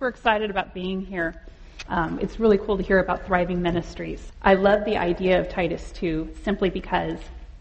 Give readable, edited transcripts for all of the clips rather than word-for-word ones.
super excited about being here. It's really cool to hear about Thriving Ministries. I love the idea of Titus 2 simply because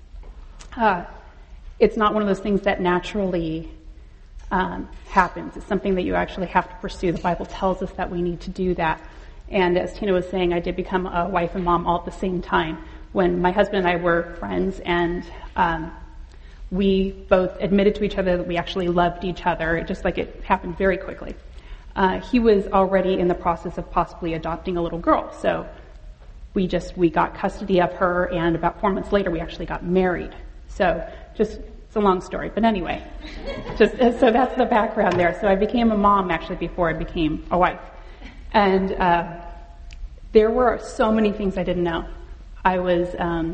it's not one of those things that naturally happens. It's something that you actually have to pursue. The Bible tells us that we need to do that. And as Tina was saying, I did become a wife and mom all at the same time when my husband and I were friends, and we both admitted to each other that we actually loved each other, just like it happened very quickly. He was already in the process of possibly adopting a little girl, so we got custody of her, and about 4 months later we actually got married. So it's a long story, but anyway, so that's the background there. So I became a mom actually before I became a wife. And there were so many things I didn't know. I was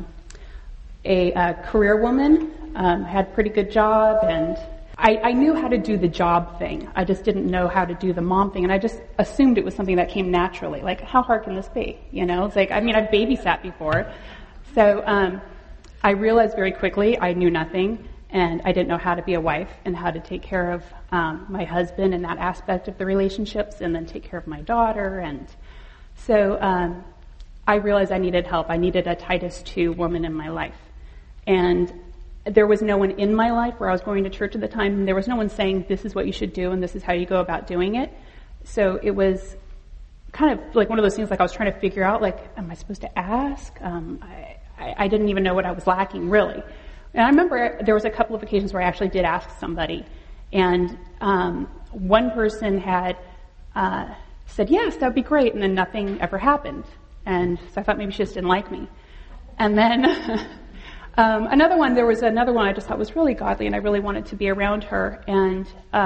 a career woman, had a pretty good job, and I knew how to do the job thing. I just didn't know how to do the mom thing, and I just assumed it was something that came naturally. Like, how hard can this be? You know, it's like, I've babysat before. So I realized very quickly I knew nothing, and I didn't know how to be a wife and how to take care of my husband and that aspect of the relationships, and then take care of my daughter. And so I realized I needed help. I needed a Titus 2 woman in my life. And there was no one in my life where I was going to church at the time, and there was no one saying, this is what you should do and this is how you go about doing it. So it was kind of like one of those things, like I was trying to figure out, like, am I supposed to ask? I didn't even know what I was lacking, really. And I remember there was a couple of occasions where I actually did ask somebody, and one person had said, yes, that would be great, and then nothing ever happened. And so I thought maybe she just didn't like me. And then there was another one I just thought was really godly, and I really wanted to be around her, and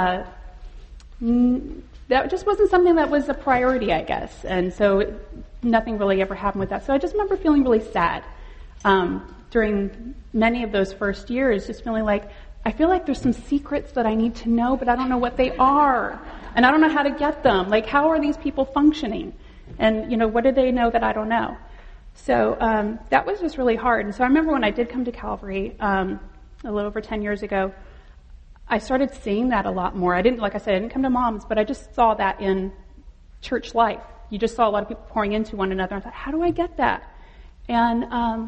that just wasn't something that was a priority, I guess. And so nothing really ever happened with that. So I just remember feeling really sad during many of those first years, just feeling like, I feel like there's some secrets that I need to know, but I don't know what they are. And I don't know how to get them. Like, how are these people functioning? And, what do they know that I don't know? So that was just really hard. And so I remember when I did come to Calvary a little over 10 years ago, I started seeing that a lot more. I didn't come to Mom's, but I just saw that in church life. You just saw a lot of people pouring into one another. I thought, how do I get that? And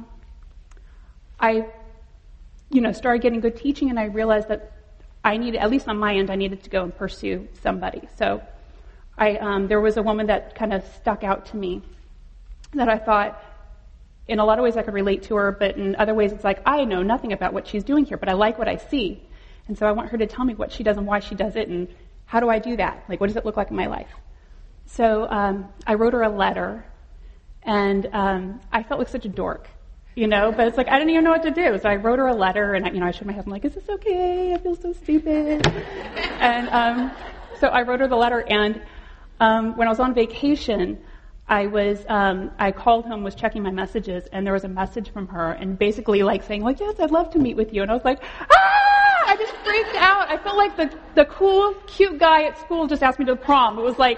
I started getting good teaching, and I realized that I needed, at least on my end, I needed to go and pursue somebody. So there was a woman that kind of stuck out to me that I thought, in a lot of ways I could relate to her, but in other ways it's like, I know nothing about what she's doing here, but I like what I see. And so I want her to tell me what she does and why she does it, and how do I do that? Like, what does it look like in my life? So I wrote her a letter, and I felt like such a dork. But it's like, I didn't even know what to do. So I wrote her a letter, and I showed my husband, like, is this okay? I feel so stupid. And so I wrote her the letter, and when I was on vacation, I called home, was checking my messages, and there was a message from her, and basically like saying, like, yes, I'd love to meet with you. And I was like, I just freaked out. I felt like the cool, cute guy at school just asked me to the prom. It was like,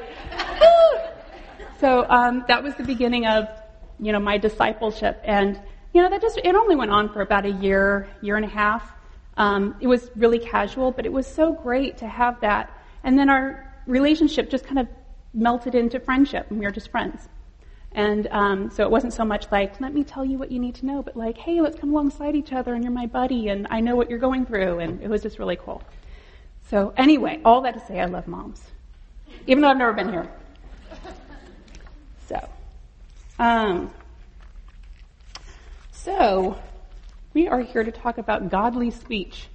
So that was the beginning of, my discipleship. And it only went on for about a year and a half. It was really casual, but it was so great to have that. And then our relationship just kind of melted into friendship, and we were just friends. And so it wasn't so much like, let me tell you what you need to know, but like, hey, let's come alongside each other, and you're my buddy, and I know what you're going through, and it was just really cool. So anyway, all that to say, I love moms, even though I've never been here. So we are here to talk about godly speech.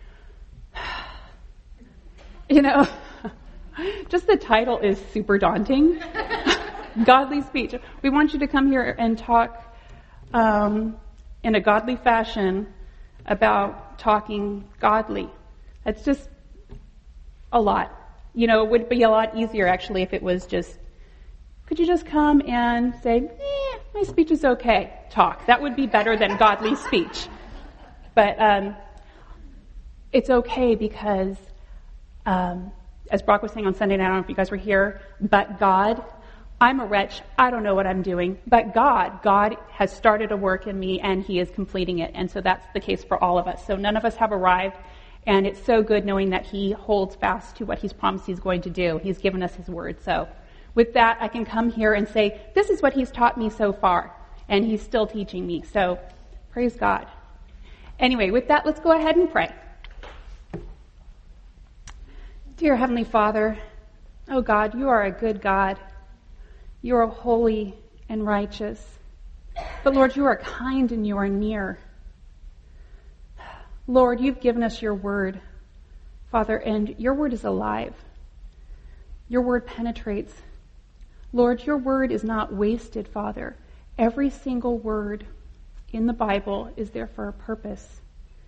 Just the title is super daunting. Godly speech. We want you to come here and talk in a godly fashion about talking godly. That's just a lot. It would be a lot easier, actually, if it was just, could you just come and say, my speech is okay, talk. That would be better than godly speech. But it's okay because, as Brock was saying on Sunday night, I don't know if you guys were here, but God, I'm a wretch, I don't know what I'm doing, but God has started a work in me, and He is completing it. And so that's the case for all of us. So none of us have arrived, And it's so good knowing that he holds fast to what he's promised he's going to do. He's given us his word. So with that, I can come here and say, this is what he's taught me so far. And he's still teaching me. So praise God. Anyway, with that, let's go ahead and pray. Dear Heavenly Father, oh God, you are a good God. You are holy and righteous. But Lord, you are kind and you are near. Lord, you've given us your word, Father, and your word is alive. Your word penetrates. Lord, your word is not wasted, Father. Every single word in the Bible is there for a purpose.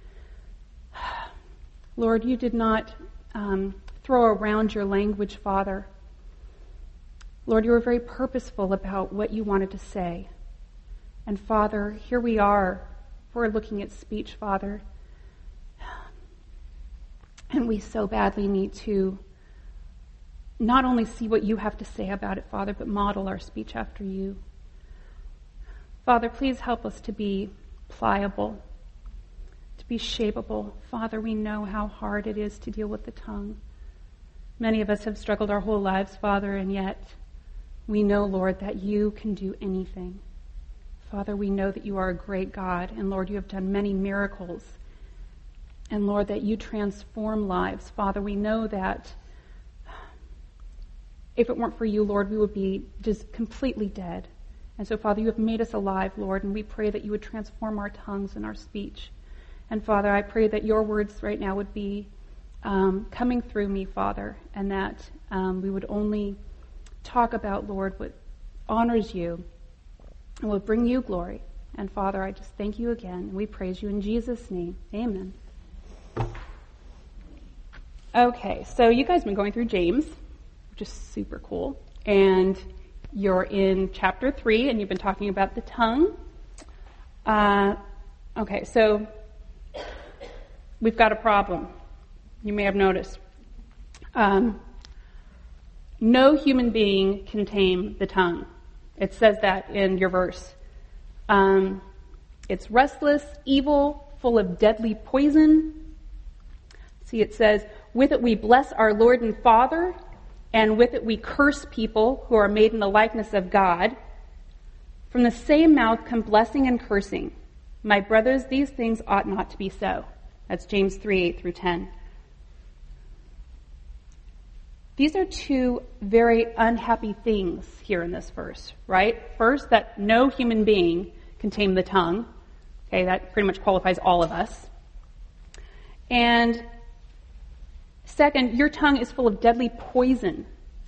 Lord, you did not throw around your language, Father. Lord, you were very purposeful about what you wanted to say. And Father, here we are. We're looking at speech, Father. And we so badly need to not only see what you have to say about it, Father, but model our speech after you. Father, please help us to be pliable, to be shapeable. Father, we know how hard it is to deal with the tongue. Many of us have struggled our whole lives, Father, and yet we know, Lord, that you can do anything. Father, we know that you are a great God, and Lord, you have done many miracles. And Lord, that you transform lives. Father, we know that if it weren't for you, Lord, we would be just completely dead. And so, Father, you have made us alive, Lord, and we pray that you would transform our tongues and our speech. And Father, I pray that your words right now would be coming through me, Father, and that we would only talk about, Lord, what honors you and will bring you glory. And Father, I just thank you again, and we praise you in Jesus' name. Amen. Okay, so you guys have been going through James, which is super cool. And you're in chapter 3, and you've been talking about the tongue. Okay, so we've got a problem. You may have noticed. No human being can tame the tongue. It says that in your verse. It's restless, evil, full of deadly poison. See, it says, with it we bless our Lord and Father, and with it we curse people who are made in the likeness of God. From the same mouth come blessing and cursing. My brothers, these things ought not to be so. That's James 3:8-10. These are two very unhappy things here in this verse, right? First, that no human being can tame the tongue. Okay, that pretty much qualifies all of us. And second, your tongue is full of deadly poison.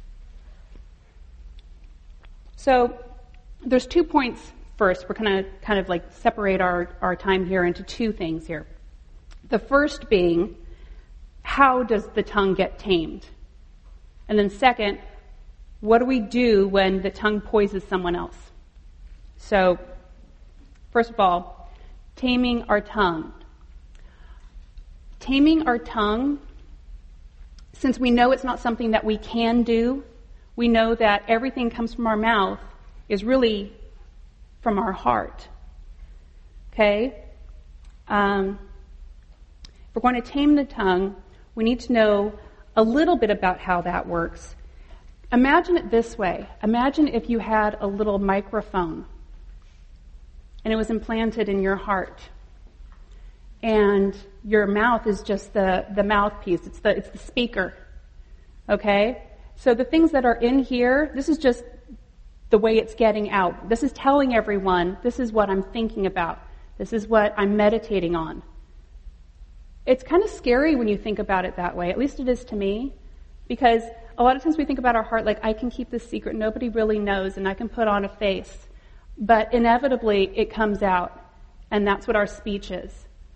So there's 2 points first. We're going to kind of like separate our time here into 2 things here. The first being, how does the tongue get tamed? And then second, what do we do when the tongue poisons someone else? So, first of all, taming our tongue. Taming our tongue, since we know it's not something that we can do, we know that everything comes from our mouth is really from our heart. Okay? If we're going to tame the tongue, we need to know a little bit about how that works. Imagine it this way. Imagine if you had a little microphone and it was implanted in your heart. And your mouth is just the mouthpiece. It's the speaker. Okay? So the things that are in here, this is just the way it's getting out. This is telling everyone, this is what I'm thinking about. This is what I'm meditating on. It's kind of scary when you think about it that way. At least it is to me. Because a lot of times we think about our heart like, I can keep this secret. Nobody really knows, and I can put on a face. But inevitably, it comes out. And that's what our speech is.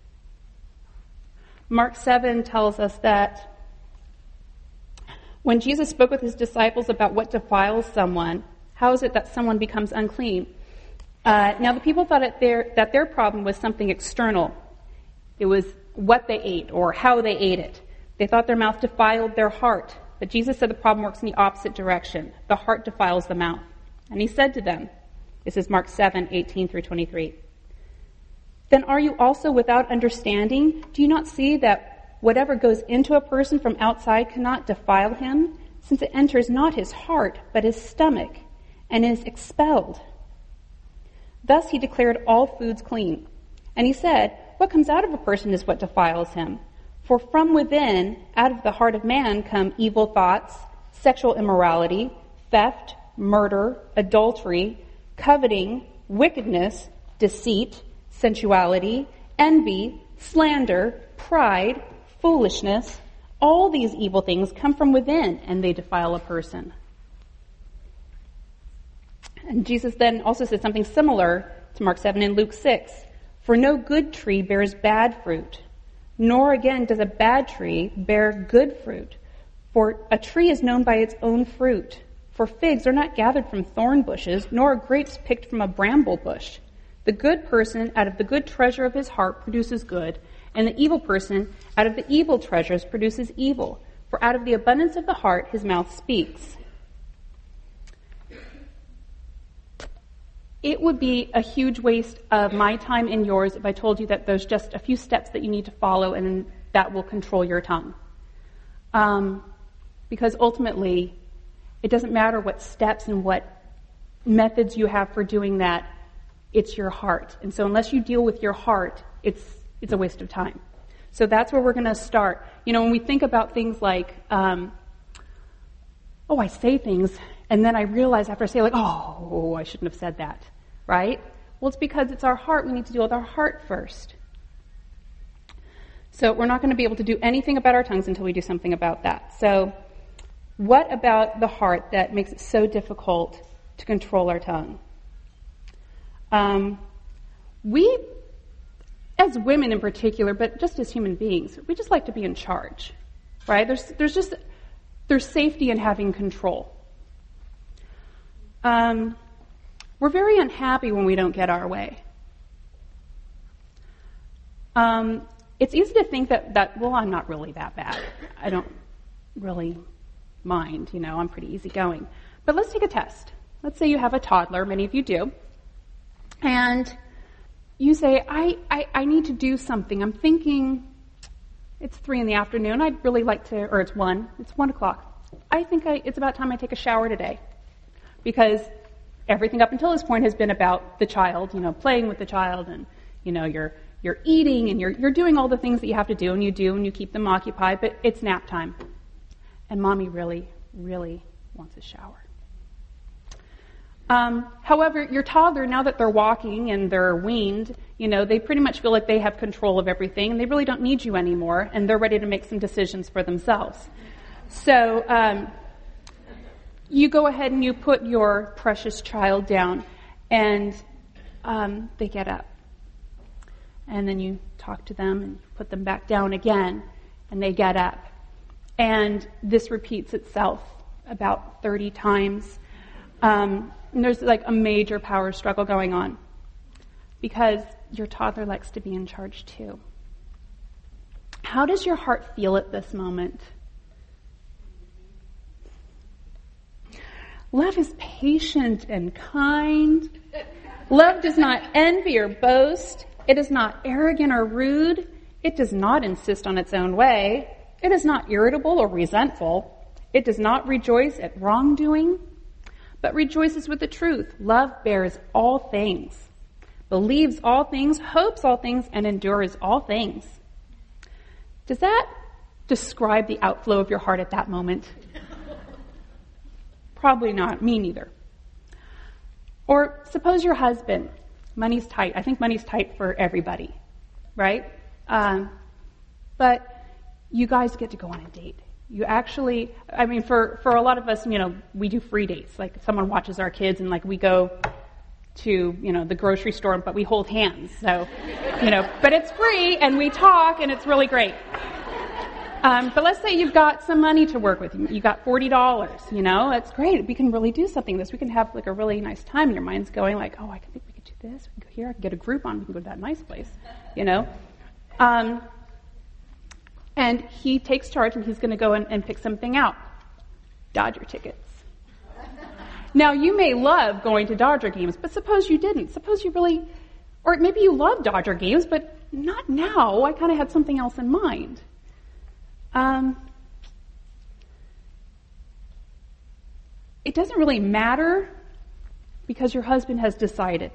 Mark 7 tells us that when Jesus spoke with his disciples about what defiles someone, how is it that someone becomes unclean? Now, the people thought that their problem was something external. It was what they ate or how they ate it. They thought their mouth defiled their heart. But Jesus said the problem works in the opposite direction. The heart defiles the mouth. And he said to them, this is Mark 7:18-23, then are you also without understanding? Do you not see that Whatever goes into a person from outside cannot defile him, since it enters not his heart, but his stomach, and is expelled. Thus he declared all foods clean. And he said, what comes out of a person is what defiles him. For from within, out of the heart of man, come evil thoughts, sexual immorality, theft, murder, adultery, coveting, wickedness, deceit, sensuality, envy, slander, pride, foolishness. All these evil things come from within, and they defile a person. And Jesus then also said something similar to Mark 7 and Luke 6. For no good tree bears bad fruit, nor again does a bad tree bear good fruit. For a tree is known by its own fruit. For figs are not gathered from thorn bushes, nor are grapes picked from a bramble bush. The good person out of the good treasure of his heart produces good, and the evil person out of the evil treasures produces evil. For out of the abundance of the heart his mouth speaks. It would be a huge waste of my time and yours if I told you that there's just a few steps that you need to follow and that will control your tongue. Because ultimately, it doesn't matter what steps and what methods you have for doing that, it's your heart. And so unless you deal with your heart, it's a waste of time. So that's where we're going to start. You know, when we think about things like, I say things, and then I realize after I say, I shouldn't have said that, right? Well, it's because it's our heart. We need to deal with our heart first. So we're not going to be able to do anything about our tongues until we do something about that. So what about the heart that makes it so difficult to control our tongue? We, as women in particular, but just as human beings, we just like to be in charge, right? There's safety in having control. We're very unhappy when we don't get our way. It's easy to think that I'm not really that bad. I don't really mind, I'm pretty easygoing. But let's take a test. Let's say you have a toddler, many of you do, and you say, I need to do something. I'm thinking it's 3 p.m. I'd really like to, or it's 1 o'clock. I think it's about time I take a shower today. Because everything up until this point has been about the child, playing with the child, and, you're eating, and you're doing all the things that you have to do, and you keep them occupied, but it's nap time. And mommy really, really wants a shower. However, your toddler, now that they're walking and they're weaned, they pretty much feel like they have control of everything, and they really don't need you anymore, and they're ready to make some decisions for themselves. So, you go ahead and you put your precious child down, and they get up. And then you talk to them and put them back down again, and they get up. And this repeats itself about 30 times. And there's like a major power struggle going on because your toddler likes to be in charge too. How does your heart feel at this moment? Love is patient and kind. Love does not envy or boast. It is not arrogant or rude. It does not insist on its own way. It is not irritable or resentful. It does not rejoice at wrongdoing, but rejoices with the truth. Love bears all things, believes all things, hopes all things, and endures all things. Does that describe the outflow of your heart at that moment? Probably not. Me neither. Or suppose your husband, money's tight. I think money's tight for everybody, right? But you guys get to go on a date. You actually, for a lot of us, we do free dates. Like someone watches our kids and we go to, the grocery store, but we hold hands. So, but it's free and we talk and it's really great. But let's say you've got some money to work with. You got $40, That's great. We can really do something this. We can have a really nice time. And your mind's going I think we could do this. We can go here. I can get a Groupon. We can go to that nice place, And he takes charge and he's going to go and pick something out. Dodger tickets. Now, you may love going to Dodger games, but suppose you didn't. Suppose you really, or maybe you love Dodger games, but not now. I kind of had something else in mind. It doesn't really matter because your husband has decided.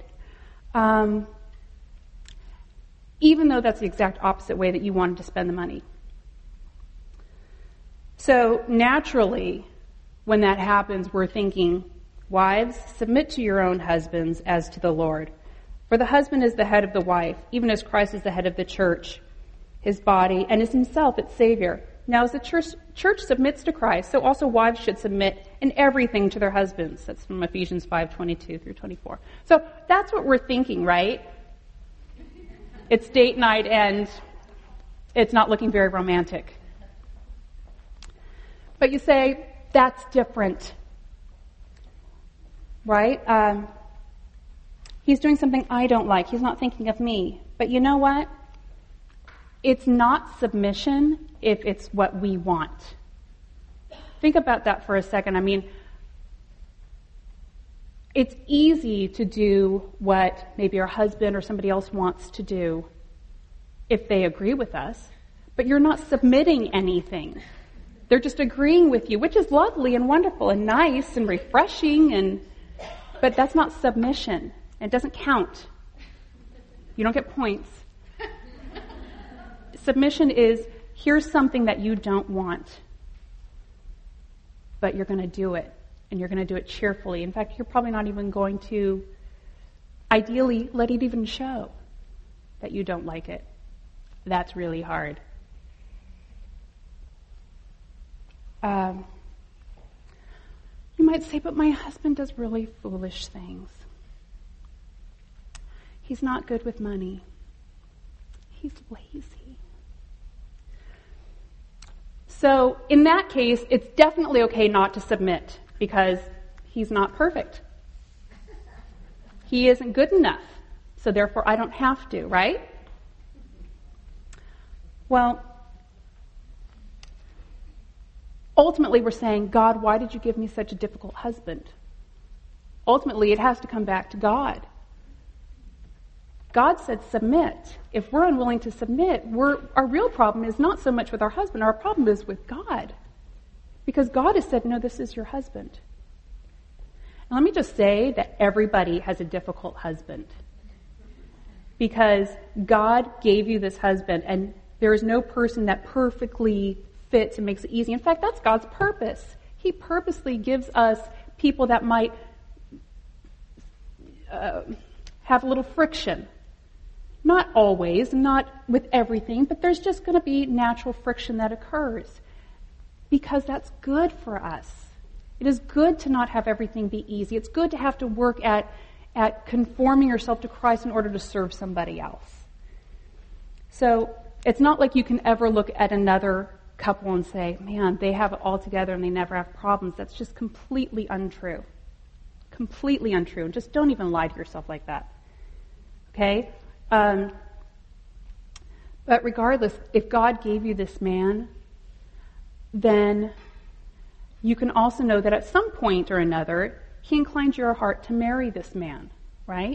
Even though that's the exact opposite way that you wanted to spend the money. So naturally, when that happens, we're thinking, wives, submit to your own husbands as to the Lord. For the husband is the head of the wife, even as Christ is the head of the church, his body, and is himself its Savior. Now, as the church submits to Christ, so also wives should submit in everything to their husbands. That's from Ephesians 5:22 through 24. So that's what we're thinking, right? It's date night and it's not looking very romantic. But you say, that's different, right? He's doing something I don't like. He's not thinking of me. But you know what? It's not submission if it's what we want. Think about that for a second. I mean, it's easy to do what maybe our husband or somebody else wants to do if they agree with us, but you're not submitting anything. They're just agreeing with you, which is lovely and wonderful and nice and refreshing, but that's not submission. It doesn't count. You don't get points. Submission is, here's something that you don't want, but you're going to do it, and you're going to do it cheerfully. In fact, you're probably not even going to, ideally, let it even show that you don't like it. That's really hard. You might say, but my husband does really foolish things. He's not good with money. He's lazy. So in that case, it's definitely okay not to submit because he's not perfect. He isn't good enough. So therefore, I don't have to, right? Well, ultimately, we're saying, God, why did you give me such a difficult husband? Ultimately, it has to come back to God. God said submit. If we're unwilling to submit, our real problem is not so much with our husband. Our problem is with God. Because God has said, no, this is your husband. And let me just say that everybody has a difficult husband. Because God gave you this husband, and there is no person that perfectly fits and makes it easy. In fact, that's God's purpose. He purposely gives us people that might have a little friction. Not always, not with everything, but there's just going to be natural friction that occurs. Because that's good for us. It is good to not have everything be easy. It's good to have to work at conforming yourself to Christ in order to serve somebody else. So it's not like you can ever look at another couple and say, man, they have it all together and they never have problems. That's just completely untrue. Completely untrue. And just don't even lie to yourself like that. Okay? But regardless, if God gave you this man, then you can also know that at some point or another, he inclined your heart to marry this man, right?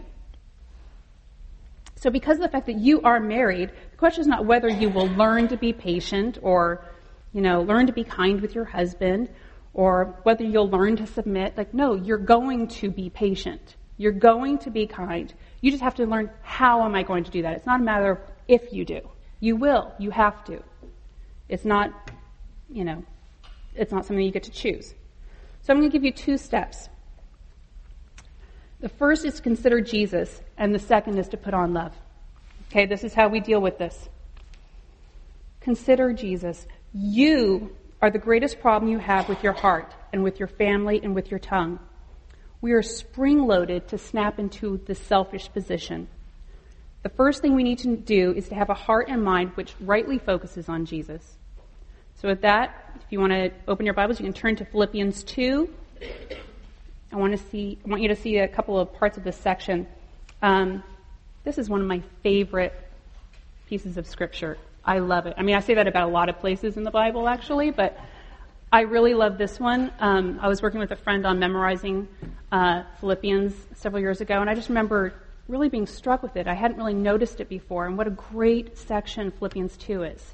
So because of the fact that you are married, the question is not whether you will learn to be patient or, learn to be kind with your husband or whether you'll learn to submit. No, you're going to be patient. You're going to be kind. You just have to learn, how am I going to do that? It's not a matter of if you do. You will. You have to. It's not, it's not something you get to choose. So I'm going to give you 2 steps. The first is to consider Jesus, and the second is to put on love. Okay, this is how we deal with this. Consider Jesus. You are the greatest problem you have with your heart and with your family and with your tongue. We are spring-loaded to snap into the selfish position. The first thing we need to do is to have a heart and mind which rightly focuses on Jesus. So with that, if you want to open your Bibles, you can turn to Philippians 2. I want you to see a couple of parts of this section. This is one of my favorite pieces of Scripture. I love it. I mean, I say that about a lot of places in the Bible, actually, but I really love this one. I was working with a friend on memorizing Philippians several years ago, and I just remember really being struck with it. I hadn't really noticed it before, and what a great section Philippians 2 is.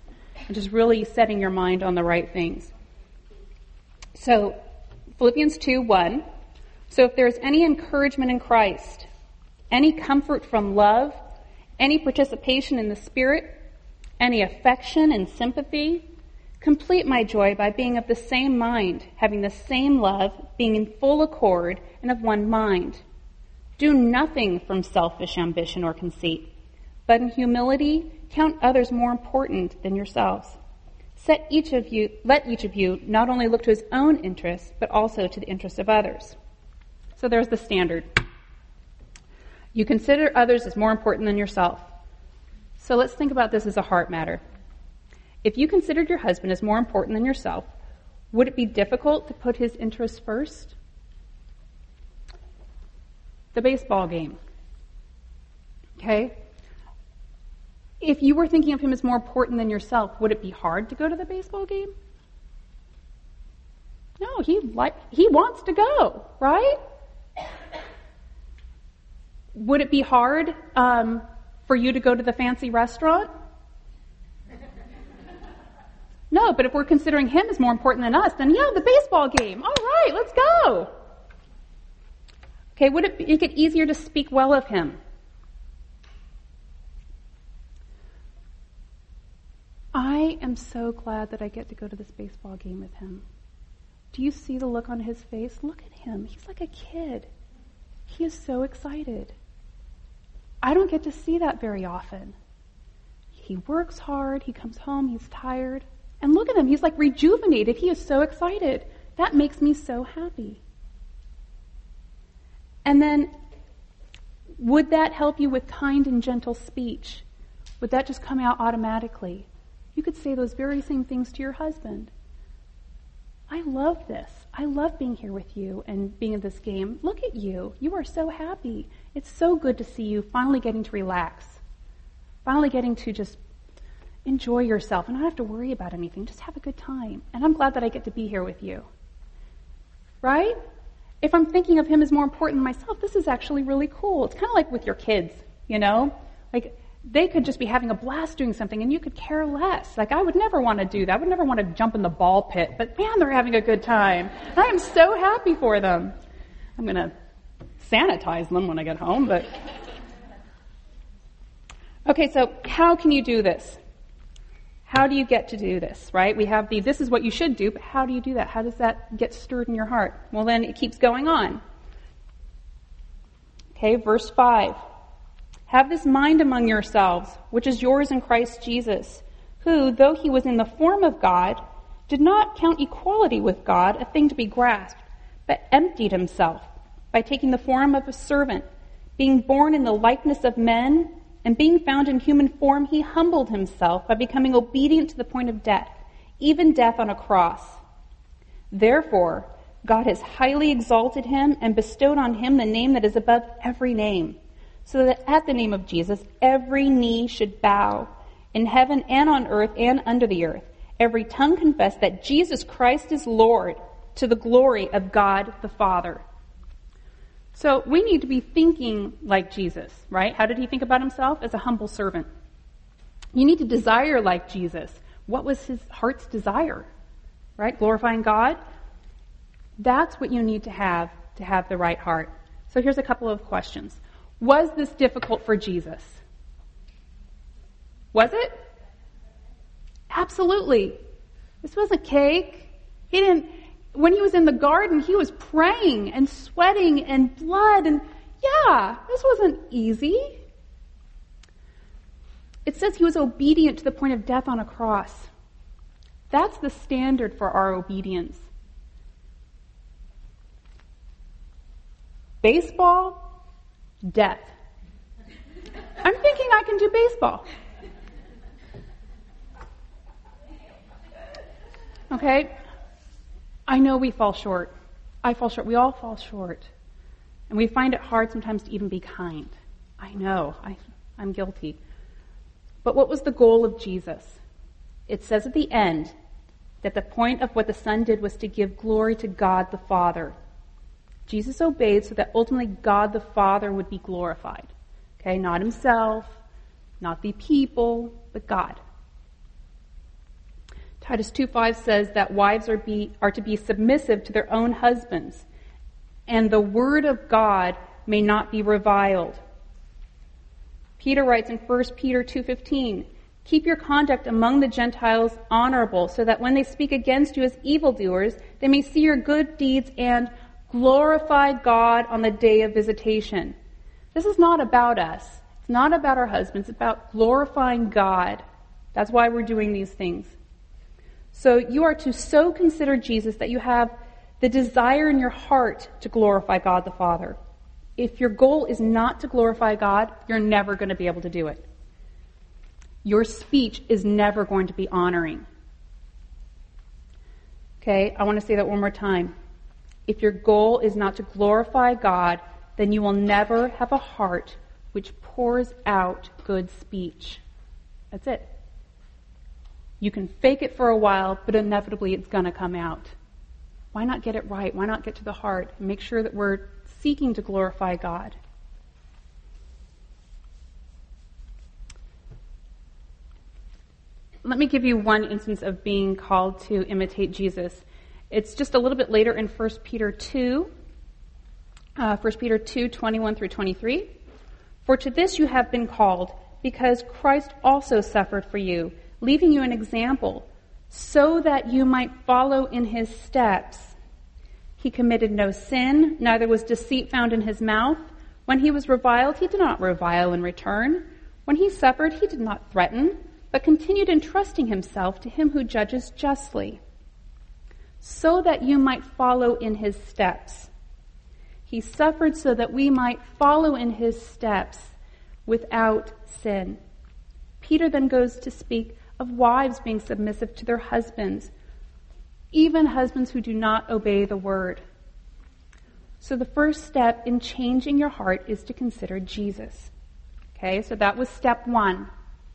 and just really setting your mind on the right things. So, Philippians 2:1. So if there is any encouragement in Christ, any comfort from love, any participation in the Spirit, any affection and sympathy, complete my joy by being of the same mind, having the same love, being in full accord and of one mind. Do nothing from selfish ambition or conceit, but in humility count others more important than yourselves. Let each of you not only look to his own interests, but also to the interests of others. So there's the standard. You consider others as more important than yourself. So let's think about this as a heart matter. If you considered your husband as more important than yourself, would it be difficult to put his interests first? The baseball game. Okay? If you were thinking of him as more important than yourself, would it be hard to go to the baseball game? No, he wants to go, right? Would it be hard for you to go to the fancy restaurant? No, but if we're considering him as more important than us, then yeah, the baseball game. All right, let's go. Okay, would it make it easier to speak well of him? I am so glad that I get to go to this baseball game with him. Do you see the look on his face? Look at him. He's like a kid. He is so excited. I don't get to see that very often. He works hard. He comes home. He's tired. And look at him. He's like rejuvenated. He is so excited. That makes me so happy. And then, would that help you with kind and gentle speech? Would that just come out automatically? You could say those very same things to your husband. I love this. I love being here with you and being in this game. Look at you. You are so happy. It's so good to see you finally getting to relax. Finally getting to just enjoy yourself and not have to worry about anything. Just have a good time. And I'm glad that I get to be here with you. Right? If I'm thinking of him as more important than myself, this is actually really cool. It's kind of like with your kids, you know? Like, they could just be having a blast doing something and you could care less. Like, I would never want to do that. I would never want to jump in the ball pit. But man, they're having a good time. And I am so happy for them. I'm going to sanitize them when I get home, but... Okay, so how can you do this? How do you get to do this, right? We have this is what you should do, but how do you do that? How does that get stirred in your heart? Well, then it keeps going on. Okay, verse 5. Have this mind among yourselves, which is yours in Christ Jesus, who, though he was in the form of God, did not count equality with God a thing to be grasped, but emptied himself by taking the form of a servant, being born in the likeness of men, and being found in human form, he humbled himself by becoming obedient to the point of death, even death on a cross. Therefore, God has highly exalted him and bestowed on him the name that is above every name, so that at the name of Jesus, every knee should bow, in heaven and on earth and under the earth, every tongue confess that Jesus Christ is Lord, to the glory of God the Father. So we need to be thinking like Jesus, right? How did he think about himself? As a humble servant. You need to desire like Jesus. What was his heart's desire? Right? Glorifying God. That's what you need to have the right heart. So here's a couple of questions. Was this difficult for Jesus? Was it? Absolutely. This wasn't cake. When he was in the garden, he was praying and sweating and blood and this wasn't easy. It says he was obedient to the point of death on a cross. That's the standard for our obedience. Baseball, death. I'm thinking I can do baseball. Okay? I know we fall short. I fall short. We all fall short. And we find it hard sometimes to even be kind. I know. I'm guilty. But what was the goal of Jesus? It says at the end that the point of what the Son did was to give glory to God the Father. Jesus obeyed so that ultimately God the Father would be glorified. Okay, not himself, not the people, but God. Titus 2:5 says that wives are to be submissive to their own husbands, and the word of God may not be reviled. Peter writes in 1 Peter 2:15, keep your conduct among the Gentiles honorable, so that when they speak against you as evildoers, they may see your good deeds and glorify God on the day of visitation. This is not about us. It's not about our husbands. It's about glorifying God. That's why we're doing these things. So you are to so consider Jesus that you have the desire in your heart to glorify God the Father. If your goal is not to glorify God, you're never going to be able to do it. Your speech is never going to be honoring. Okay, I want to say that one more time. If your goal is not to glorify God, then you will never have a heart which pours out good speech. That's it. You can fake it for a while, but inevitably it's going to come out. Why not get it right? Why not get to the heart and make sure that we're seeking to glorify God? Let me give you one instance of being called to imitate Jesus. It's just a little bit later in 1 Peter 2, 21 through 23. For to this you have been called, because Christ also suffered for you, leaving you an example, so that you might follow in his steps. He committed no sin, neither was deceit found in his mouth. When he was reviled, he did not revile in return. When he suffered, he did not threaten, but continued entrusting himself to him who judges justly, so that you might follow in his steps. He suffered so that we might follow in his steps without sin. Peter then goes to speak of wives being submissive to their husbands, even husbands who do not obey the word. So the first step in changing your heart is to consider Jesus. Okay, so that was step 1.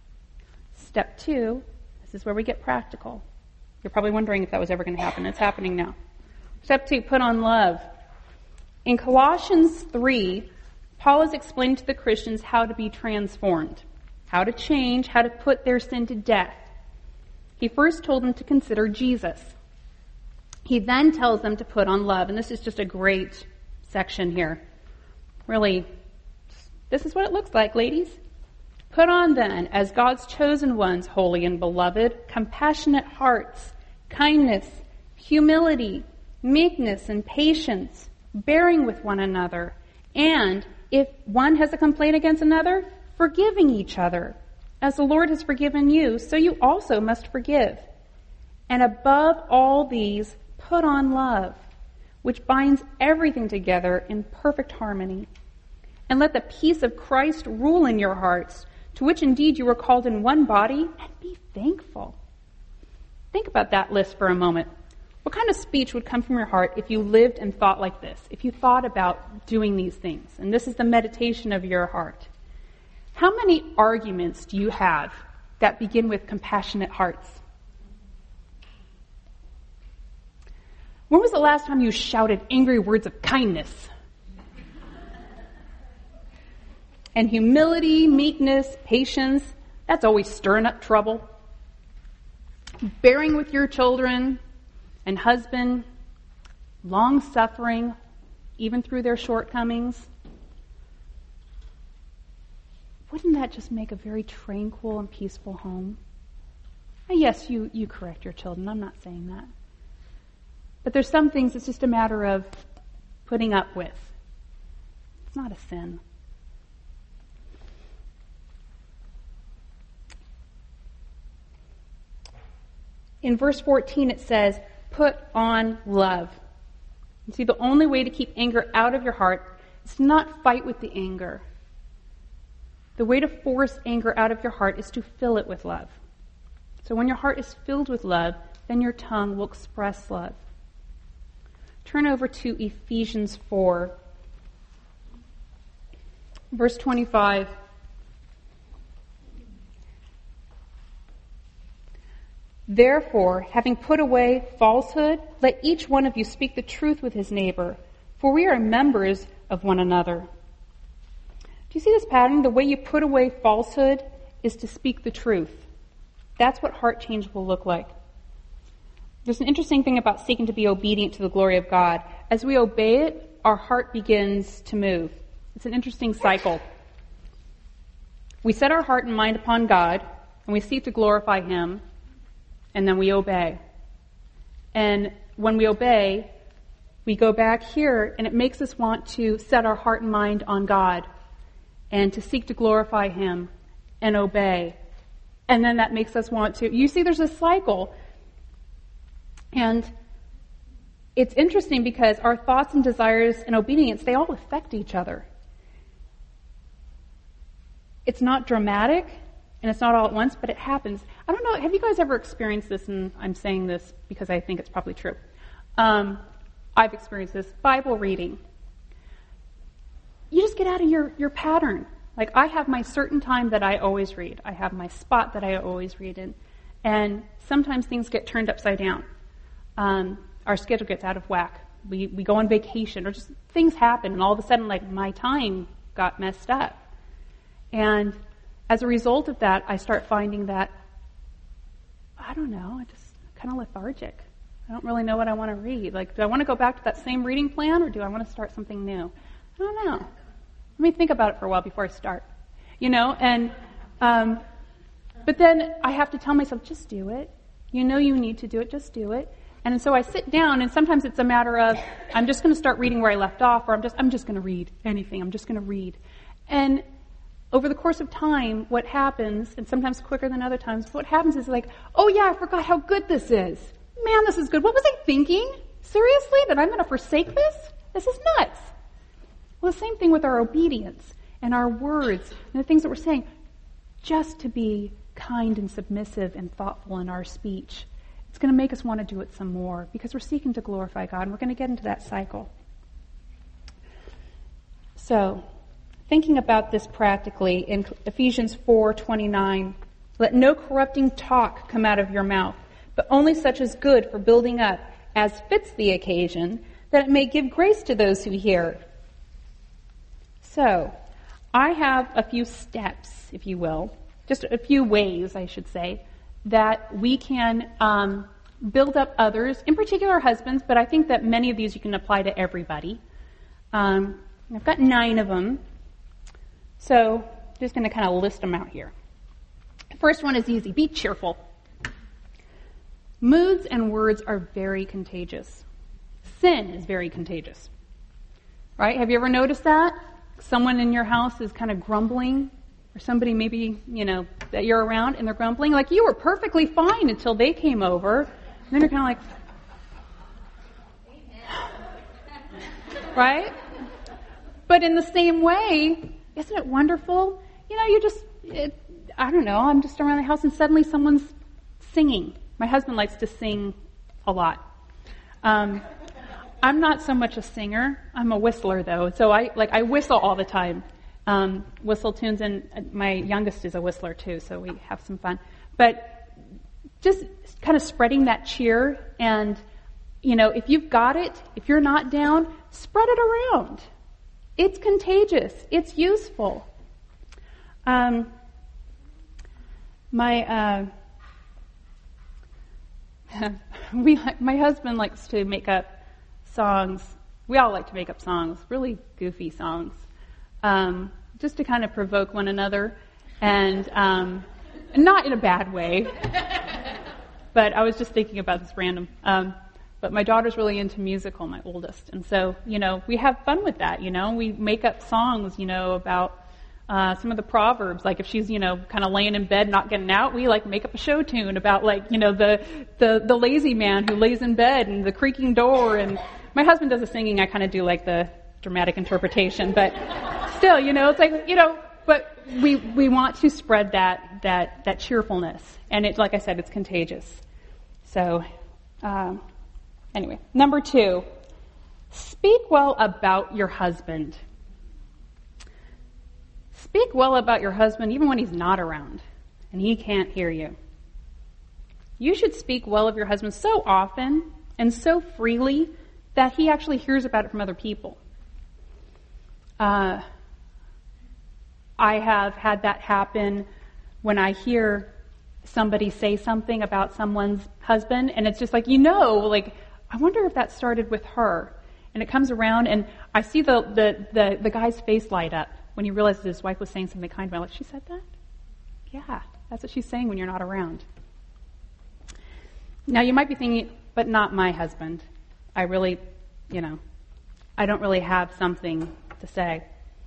Step 2, this is where we get practical. You're probably wondering if that was ever going to happen. It's happening now. Step 2, put on love. In Colossians 3, Paul is explaining to the Christians how to be transformed, how to change, how to put their sin to death. He first told them to consider Jesus. He then tells them to put on love. And this is just a great section here. Really, this is what it looks like, ladies. Put on then, as God's chosen ones, holy and beloved, compassionate hearts, kindness, humility, meekness, and patience, bearing with one another, and if one has a complaint against another, forgiving each other. As the Lord has forgiven you, so you also must forgive. And above all these, put on love, which binds everything together in perfect harmony. And let the peace of Christ rule in your hearts, to which indeed you were called in one body, and be thankful. Think about that list for a moment. What kind of speech would come from your heart if you lived and thought like this? If you thought about doing these things, and this is the meditation of your heart. How many arguments do you have that begin with compassionate hearts? When was the last time you shouted angry words of kindness? And humility, meekness, patience, that's always stirring up trouble. Bearing with your children and husband, long-suffering, even through their shortcomings. Wouldn't that just make a very tranquil and peaceful home? And yes, you correct your children. I'm not saying that. But there's some things it's just a matter of putting up with. It's not a sin. In verse 14 it says, put on love. You see, the only way to keep anger out of your heart is to not fight with the anger. The way to force anger out of your heart is to fill it with love. So when your heart is filled with love, then your tongue will express love. Turn over to Ephesians 4, verse 25. Therefore, having put away falsehood, let each one of you speak the truth with his neighbor, for we are members of one another. Do you see this pattern? The way you put away falsehood is to speak the truth. That's what heart change will look like. there's an interesting thing about seeking to be obedient to the glory of God. As we obey it, our heart begins to move. It's an interesting cycle. We set our heart and mind upon God, and we seek to glorify Him, and then we obey. And when we obey, we go back here, and it makes us want to set our heart and mind on God, and to seek to glorify Him, and obey. And then that makes us want to... You see, there's a cycle. And it's interesting because our thoughts and desires and obedience, they all affect each other. It's not dramatic, and it's not all at once, but it happens. I don't know, have you guys ever experienced this? And I'm saying this because I think it's probably true. I've experienced this. Bible reading. You just get out of your pattern. Like, I have my certain time that I always read. I have my spot that I always read in. And sometimes things get turned upside down. Our schedule gets out of whack. We go on vacation, or just things happen, and all of a sudden, like, my time got messed up. And as a result of that, I start finding that, I don't know, I just kind of lethargic. I don't really know what I want to read. Like, do I want to go back to that same reading plan, or do I want to start something new? I don't know. Let me think about it for a while before I start. And but then I have to tell myself, just do it. You know you need to do it, just do it. And so I sit down, and sometimes it's a matter of, I'm just going to start reading where I left off, or I'm just going to read anything. I'm just going to read. And over the course of time, what happens, and sometimes quicker than other times, what happens is like, oh yeah, I forgot how good this is. Man, this is good. What was I thinking? Seriously? That I'm going to forsake this? This is nuts. Well, the same thing with our obedience and our words and the things that we're saying. Just to be kind and submissive and thoughtful in our speech. It's going to make us want to do it some more because we're seeking to glorify God, and we're going to get into that cycle. So, thinking about this practically, in Ephesians 4:29, let no corrupting talk come out of your mouth, but only such as good for building up, as fits the occasion, that it may give grace to those who hear. So, I have a few steps, if you will, just a few ways, I should say, that we can build up others, in particular husbands, but I think that many of these you can apply to everybody. I've got 9 of them. So, I'm just going to kind of list them out here. The first one is easy. Be cheerful. Moods and words are very contagious. Sin is very contagious. Right? Have you ever noticed that? Someone in your house is kind of grumbling, or somebody maybe, that you're around, and they're grumbling. Like, you were perfectly fine until they came over. And then you're kind of like, right? But in the same way, isn't it wonderful? I don't know, I'm just around the house and suddenly someone's singing. My husband likes to sing a lot. I'm not so much a singer. I'm a whistler, though. So I whistle all the time. Whistle tunes, and my youngest is a whistler, too, so we have some fun. But just kind of spreading that cheer, and, if you've got it, if you're not down, spread it around. It's contagious. It's useful. My husband likes to make up songs. We all like to make up songs, really goofy songs, just to kind of provoke one another, and not in a bad way. But I was just thinking about this random. But my daughter's really into musical, my oldest, and so we have fun with that. We make up songs, about some of the proverbs. Like if she's kind of laying in bed not getting out, we make up a show tune about the lazy man who lays in bed and the creaking door. And my husband does the singing. I kind of do the dramatic interpretation, but still, it's but we want to spread that cheerfulness, and it's like I said, it's contagious. So anyway, number 2, speak well about your husband. Speak well about your husband even when he's not around and he can't hear you. You should speak well of your husband so often and so freely that he actually hears about it from other people. I have had that happen when I hear somebody say something about someone's husband, and it's just like, like, I wonder if that started with her. And it comes around, and I see the guy's face light up when he realizes his wife was saying something kind. Like, she said that? Yeah, that's what she's saying when you're not around. Now, you might be thinking, but not my husband. I really, I don't really have something to say.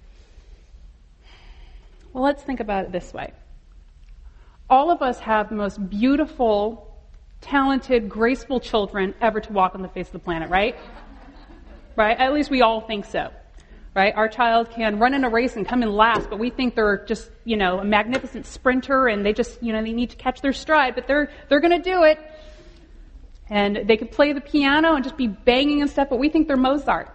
Well, let's think about it this way. All of us have the most beautiful, talented, graceful children ever to walk on the face of the planet, right? Right? At least we all think so. Right? Our child can run in a race and come in last, but we think they're just, a magnificent sprinter, and they just, they need to catch their stride, but they're going to do it. And they could play the piano and just be banging and stuff, but we think they're Mozart.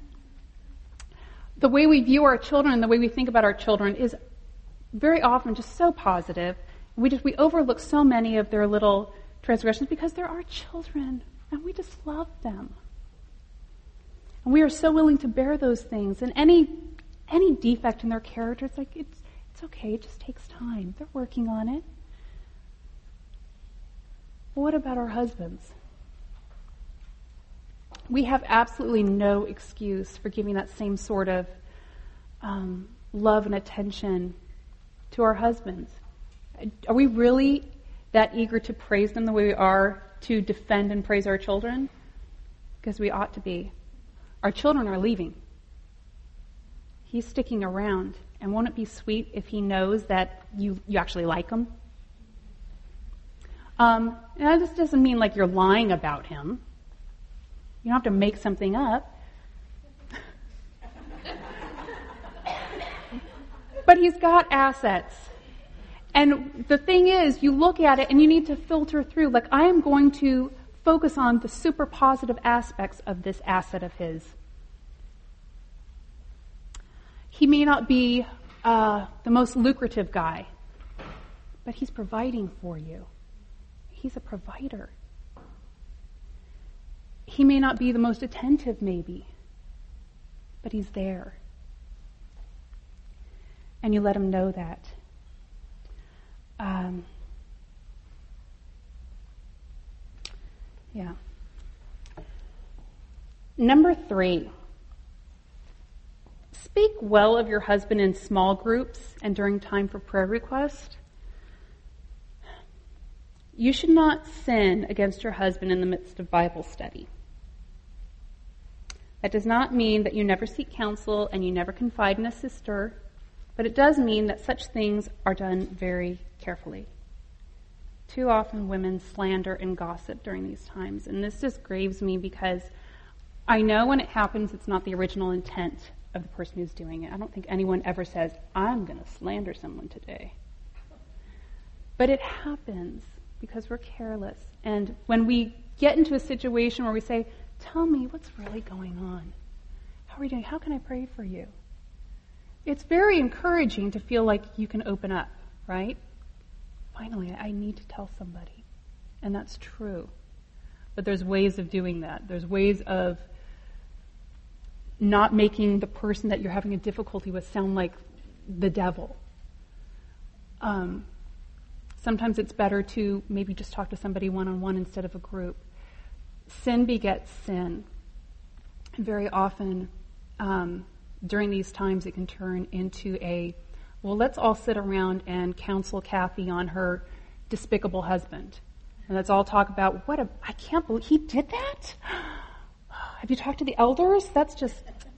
The way we view our children and the way we think about our children is very often just so positive. We overlook so many of their little transgressions because they're our children, and we just love them. And we are so willing to bear those things. And any defect in their character, it's like, it's okay, it just takes time. They're working on it. But what about our husbands? We have absolutely no excuse for giving that same sort of love and attention to our husbands. Are we really that eager to praise them the way we are to defend and praise our children? Because we ought to be. Our children are leaving. He's sticking around. And won't it be sweet if he knows that you actually like him? And that just doesn't mean like you're lying about him. You don't have to make something up. But he's got assets. And the thing is, you look at it and you need to filter through. Like, I am going to focus on the super positive aspects of this asset of his. He may not be the most lucrative guy, but he's providing for you. He's a provider. He may not be the most attentive, maybe, but he's there. And you let him know that. Number 3, speak well of your husband in small groups and during time for prayer request. You should not sin against your husband in the midst of Bible study. That does not mean that you never seek counsel and you never confide in a sister, but it does mean that such things are done very carefully. Too often women slander and gossip during these times, and this just graves me because I know when it happens it's not the original intent of the person who's doing it. I don't think anyone ever says, I'm going to slander someone today. But it happens because we're careless. And when we get into a situation where we say, tell me what's really going on. How are you doing? How can I pray for you? It's very encouraging to feel like you can open up, right? Finally, I need to tell somebody. And that's true. But there's ways of doing that. There's ways of not making the person that you're having a difficulty with sound like the devil. Sometimes it's better to maybe just talk to somebody one-on-one instead of a group. Sin begets sin. And very often, during these times, it can turn into let's all sit around and counsel Kathy on her despicable husband. And let's all talk about, I can't believe he did that? Have you talked to the elders? That's just,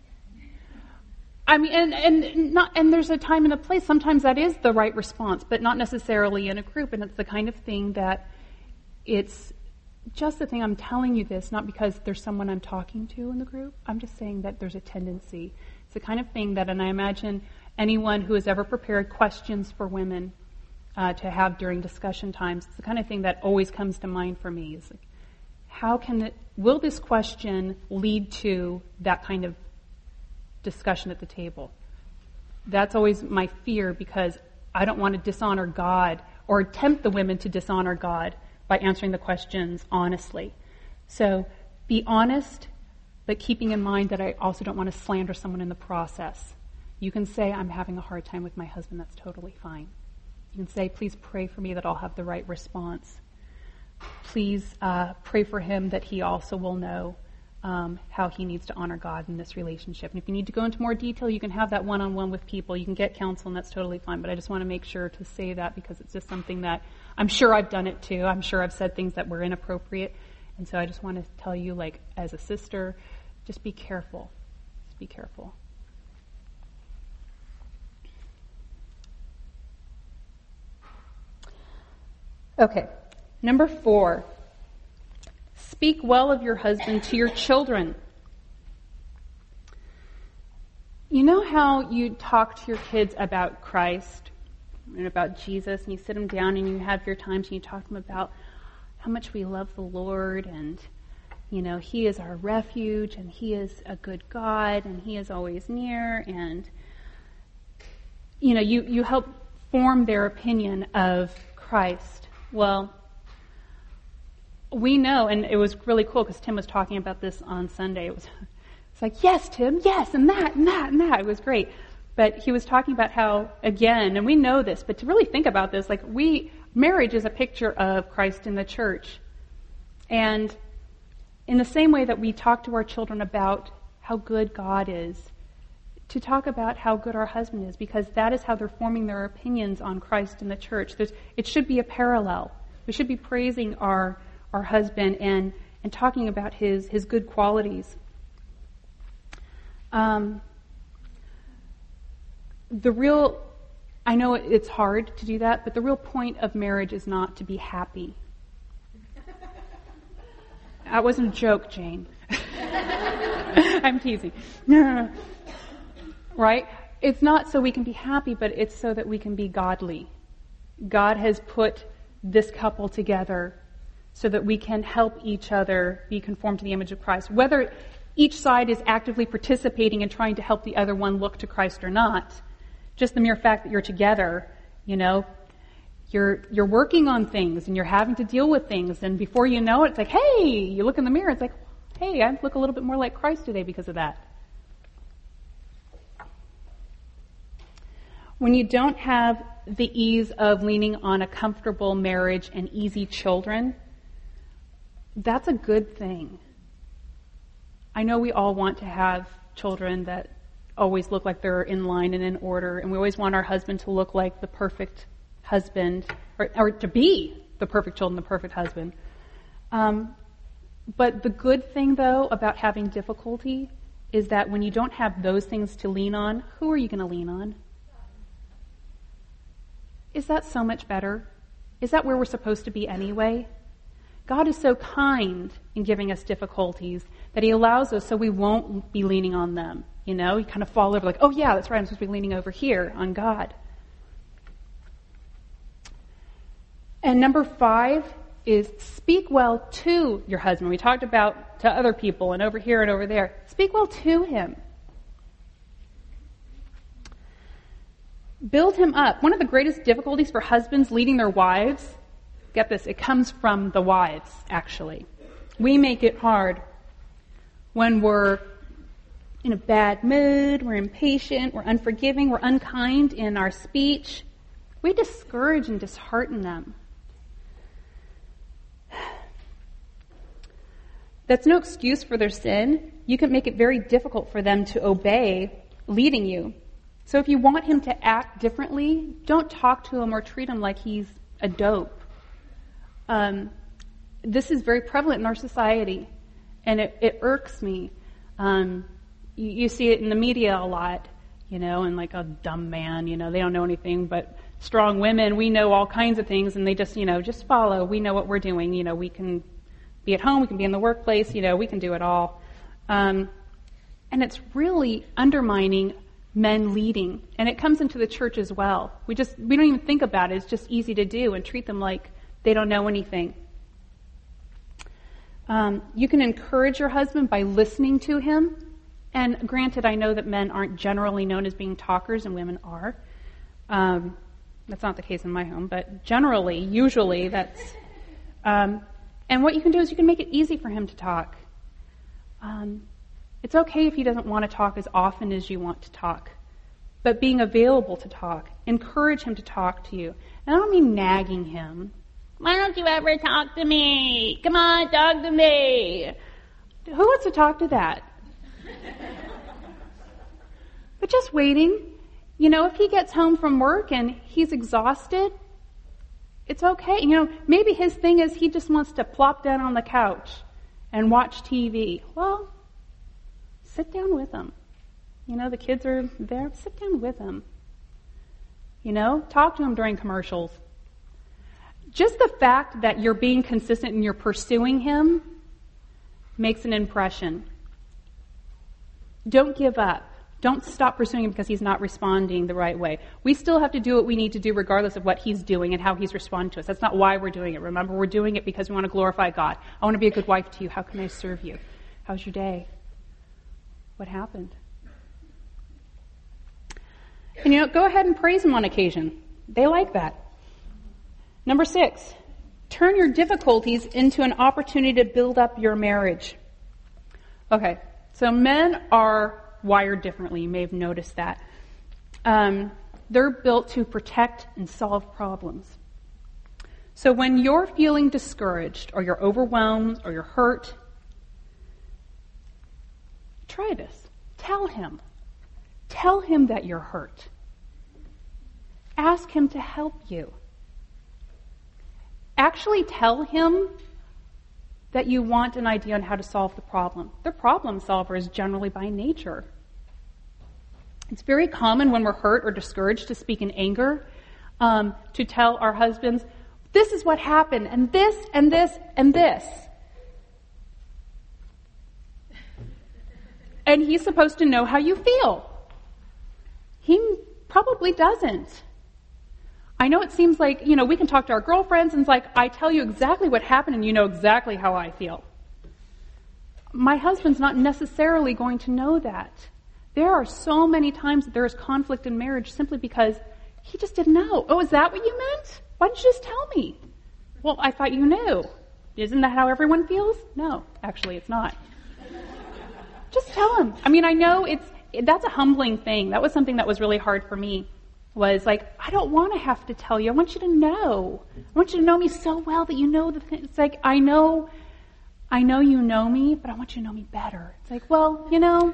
and there's a time and a place. Sometimes that is the right response, but not necessarily in a group. And it's the kind of thing that it's just the thing. I'm telling you this, not because there's someone I'm talking to in the group. I'm just saying that there's a tendency. It's the kind of thing that, and I imagine anyone who has ever prepared questions for women to have during discussion times, it's the kind of thing that always comes to mind for me. It's like, will this question lead to that kind of discussion at the table? That's always my fear, because I don't want to dishonor God or tempt the women to dishonor God by answering the questions honestly. So be honest, but keeping in mind that I also don't want to slander someone in the process. You can say, I'm having a hard time with my husband. That's totally fine. You can say, please pray for me that I'll have the right response. Please pray for him that he also will know how he needs to honor God in this relationship. And if you need to go into more detail, you can have that one-on-one with people. You can get counsel, and that's totally fine. But I just want to make sure to say that because it's just something that I'm sure I've done it too. I'm sure I've said things that were inappropriate. And so I just want to tell you, like, as a sister, just be careful. Just be careful. Okay. Number 4. Speak well of your husband to your children. You know how you talk to your kids about Christ and about Jesus, and you sit them down and you have your times and you talk to them about how much we love the Lord, and, you know, he is our refuge, and he is a good God, and he is always near, and, you know, you help form their opinion of Christ. Well, we know, and it was really cool because Tim was talking about this on Sunday. It's like, yes, Tim, yes, and that, and that, and that. It was great. But he was talking about how, again, and we know this, but to really think about this, like, marriage is a picture of Christ in the church. And in the same way that we talk to our children about how good God is, to talk about how good our husband is, because that is how they're forming their opinions on Christ in the church. It should be a parallel. We should be praising our husband and talking about his good qualities. I know it's hard to do that, but the real point of marriage is not to be happy. That wasn't a joke, Jane. I'm teasing. Right? It's not so we can be happy, but it's so that we can be godly. God has put this couple together so that we can help each other be conformed to the image of Christ. Whether each side is actively participating and trying to help the other one look to Christ or not, just the mere fact that you're together, you know, you're working on things and you're having to deal with things, and before you know it, it's like, hey, you look in the mirror, it's like, hey, I look a little bit more like Christ today because of that. When you don't have the ease of leaning on a comfortable marriage and easy children, that's a good thing. I know we all want to have children that always look like they're in line and in order, and we always want our husband to look like the perfect husband, or to be the perfect children, the perfect husband. But the good thing, though, about having difficulty is that when you don't have those things to lean on, who are you going to lean on? Is that so much better? Is that where we're supposed to be anyway? God is so kind in giving us difficulties that he allows us so we won't be leaning on them. You know, you kind of fall over like, oh yeah, that's right, I'm supposed to be leaning over here on God. And number 5 is speak well to your husband. We talked about to other people and over here and over there. Speak well to him. Build him up. One of the greatest difficulties for husbands leading their wives, get this, it comes from the wives, actually. We make it hard when we're in a bad mood, we're impatient, we're unforgiving, we're unkind in our speech. We discourage and dishearten them. That's no excuse for their sin. You can make it very difficult for them to obey leading you. So if you want him to act differently, don't talk to him or treat him like he's a dope. This is very prevalent in our society, and it irks me. You see it in the media a lot, you know, and like a dumb man, you know, they don't know anything, but strong women, we know all kinds of things, and they just, you know, just follow. We know what we're doing. You know, we can be at home, we can be in the workplace, you know, we can do it all. And it's really undermining men leading, and it comes into the church as well. We don't even think about it. It's just easy to do and treat them like they don't know anything. You can encourage your husband by listening to him. And granted, I know that men aren't generally known as being talkers and women are. That's not the case in my home, but generally, usually that's... and what you can do is you can make it easy for him to talk. It's okay if he doesn't want to talk as often as you want to talk. but being available to talk. Encourage him to talk to you. And I don't mean nagging him. Why don't you ever talk to me? Come on, talk to me. Who wants to talk to that? But just waiting. If he gets home from work and he's exhausted, it's okay. Maybe his thing is he just wants to plop down on the couch and watch TV. Well, sit down with him. The kids are there. Sit down with him. Talk to him during commercials. Just the fact that you're being consistent and you're pursuing him makes an impression. Don't give up. Don't stop pursuing him because he's not responding the right way. We still have to do what we need to do regardless of what he's doing and how he's responding to us. That's not why we're doing it. Remember, we're doing it because we want to glorify God. I want to be a good wife to you. How can I serve you? How's your day? What happened? And go ahead and praise him on occasion. They like that. Number 6, turn your difficulties into an opportunity to build up your marriage. Okay, so men are wired differently. You may have noticed that. They're built to protect and solve problems. So when you're feeling discouraged or you're overwhelmed or you're hurt, try this. Tell him. Tell him that you're hurt. Ask him to help you. Actually tell him that you want an idea on how to solve the problem. The problem solver is generally by nature. It's very common when we're hurt or discouraged to speak in anger, to tell our husbands, this is what happened, and this, and this, and this. And he's supposed to know how you feel. He probably doesn't. I know it seems like, we can talk to our girlfriends and it's like, I tell you exactly what happened and you know exactly how I feel. My husband's not necessarily going to know that. There are so many times that there is conflict in marriage simply because he just didn't know. Oh, is that what you meant? Why didn't you just tell me? Well, I thought you knew. Isn't that how everyone feels? No, actually it's not. Just tell him. I know that's a humbling thing. That was something that was really hard for me. Was like, I don't want to have to tell you. I want you to know. I want you to know me so well that you know the thing. It's like, I know you know me, but I want you to know me better. It's like, well,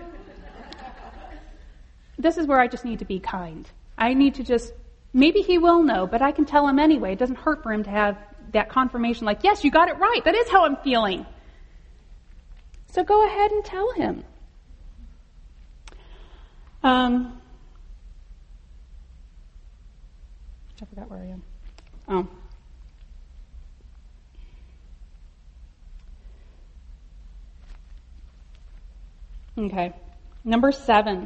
this is where I just need to be kind. I need to maybe he will know, but I can tell him anyway. It doesn't hurt for him to have that confirmation like, yes, you got it right. That is how I'm feeling. So go ahead and tell him. I forgot where I am. Oh. Okay. Number 7.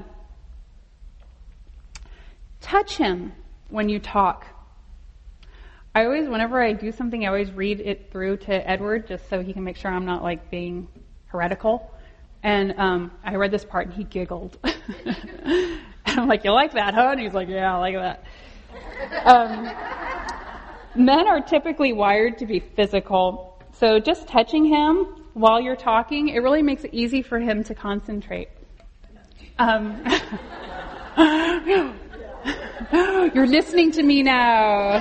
Touch him when you talk. Whenever I do something, I always read it through to Edward just so he can make sure I'm not being heretical. And I read this part and he giggled. And I'm like, you like that, huh? And he's like, yeah, I like that. Men are typically wired to be physical. So just touching him while you're talking, it really makes it easy for him to concentrate. You're listening to me now.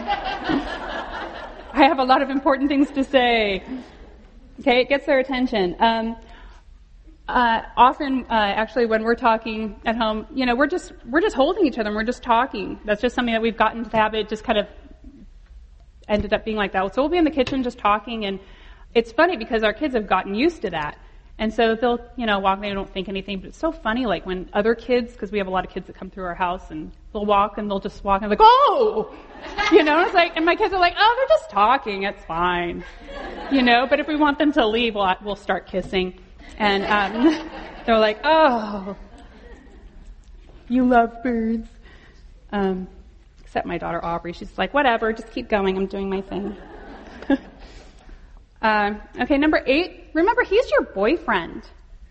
I have a lot of important things to say. Okay, it gets their attention. Often, actually, when we're talking at home, we're just holding each other and we're just talking. That's just something that we've gotten into the habit. It just kind of ended up being like that. So we'll be in the kitchen just talking, and it's funny because our kids have gotten used to that. And so they'll, walk, they don't think anything, but it's so funny, when other kids, because we have a lot of kids that come through our house, and they'll walk and they'll just walk and like, oh! And it's like, and my kids are like, oh, they're just talking, it's fine. But if we want them to leave, we'll start kissing. And they're like, oh, you love birds. Except my daughter Aubrey, she's like, whatever, just keep going, I'm doing my thing. Okay, number 8, remember, he's your boyfriend.